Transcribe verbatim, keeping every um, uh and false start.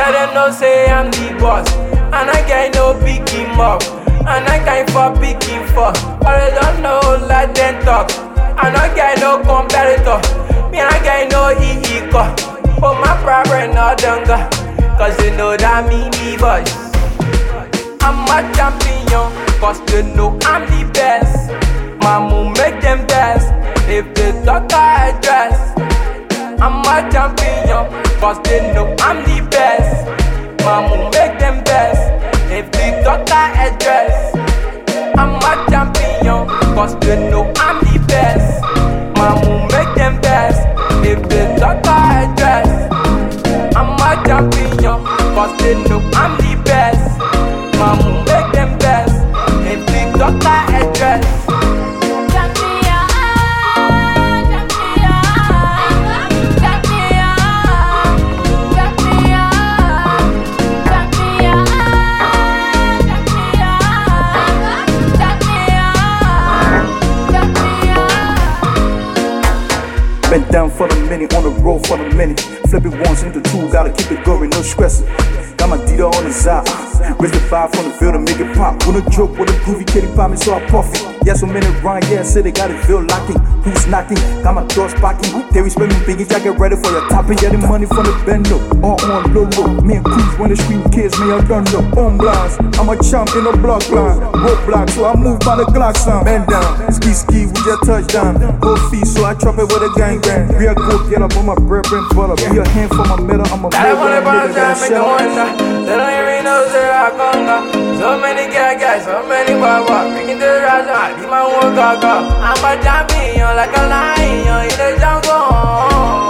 let them know say I'm the boss. And I get no picking up, and I can't for picking for. But I don't know let them talk. I don't get no competitor. Me I get no e-equal. Oh my problem no dunga, cause you know that me the boss. I'm a champion, cause they know I'm the best. My move make them best, if they talk I address. I'm a champion, cause they know I'm the best. My move make them best, if they talk I address. I'm a champion, cause they know I'm the best. My move make them best, if they talk I address. I'm a champion, cause they know I'm the best. My move make them best, if they talk I address. Been down for the minute, on the road for the minute. Flip it once into two, gotta keep it going, no stressing. Got my Dita on the side, raise the vibe from the field to make it pop. Wanna joke with a groovy kitty pop me, so I puff it. Yeah, so many rhyme, yeah, say they got it feel locking. Who's knocking? Got my doors packing. They respect me, biggie, I get ready for your topping. Yeah, the money from the bendo, all on low low. Me and Cruz when the scream kids, me I don't know. On blast, I'm a champ in the block line. Roadblock, so I move by the Glock sound. Bend down, ski ski with your touchdown. Go feet, so I trap it with a gang gang. Real go get up on my bread and butter. Be a hand for my metal, I'm a I wanna burn time, make a wonder. They don't even know say I conga. So many guys, guys, so many baba. Making the rise, I be my one gaga. I'm a champion like a lion in the jungle.